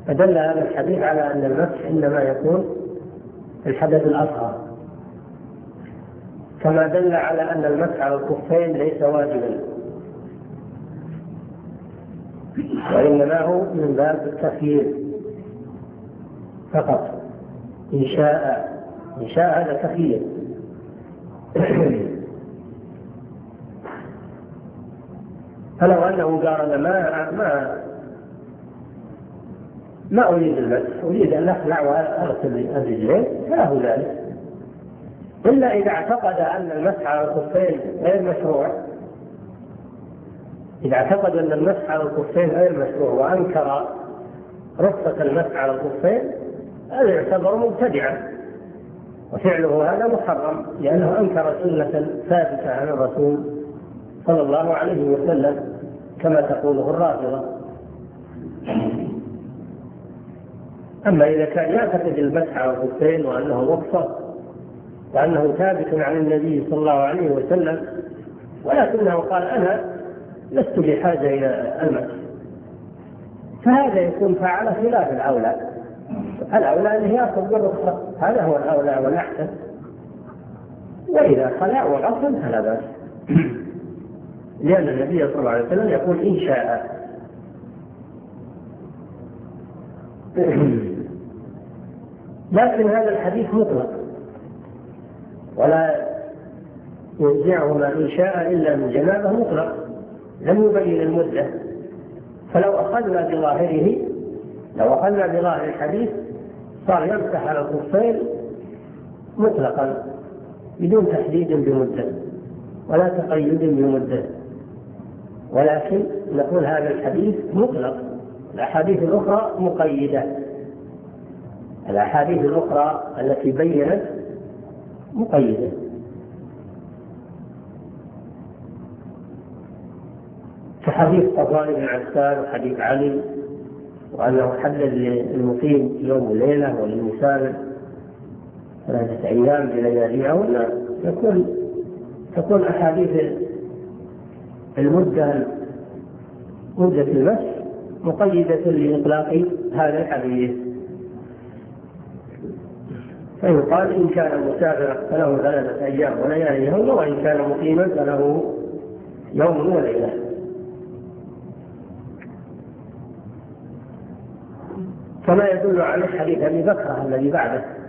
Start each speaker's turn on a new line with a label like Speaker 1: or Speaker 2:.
Speaker 1: فدل هذا الحديث على أن المسح إنما يكون في الحدث الأصغر، كما دل على أن المسح على الخفين ليس واجبا، وإنما هو من باب التخيير فقط. إن شاء هذا تخيير. فلو أنه قال ما أريد المسح، أريد أن أخلع وأغسل الرجلين، فله ذلك، إلا إذا اعتقد أن المسح على الخفين غير مشروع. إذا اعتقد أن المسح على الخفين غير مشروع وأنكر رخصة المسح على الخفين، هذا يعتبر مبتدعا، وفعله هذا محرم، لأنه أنكر سنة ثابتة عن الرسول صلى الله عليه وسلم كما تقوله الرافضة. أما إذا كان يعتقد المسح على الخفين وأنه رخصة وأنه ثابت عن النبي صلى الله عليه وسلم، ولكنه قال أنا لست بحاجة إلى المسح، فهذا يكون فعل خلاف الأولى. الأولى أنه يأخذ بالرخصة، هذا هو الأولى والأحسن، وإذا خلع وغسل فلا بأس، لأن النبي صلى الله عليه وسلم يقول إن شاء. لكن هذا الحديث مطلق ولا ينزعه ما إن شاء إلا من جنابه مطلق، لم يبين المدة. فلو أخذنا بظاهر الحديث صار يمسح على الخفين مطلقا بدون تحديد بمدة ولا تقيد بمدة، ولكن نقول هذا الحديث مطلق، الأحاديث الأخرى مقيدة، الأحاديث الأخرى التي بينت مقيدة. كحديث صفوان بن عسال وحديث علي، وأنه حدد للمقيم يوم وليلة وللمسافر 3 أيام بلياليها، ولا تكون أحاديث مدة المسح مقيدة لإطلاق هذا الحديث. فيقال إن كان مسافرا فله 3 أيام ولياليهن، وإن كان مقيما فله يوم وليلة. كما يدل على حديث أبي بكر الذي بعده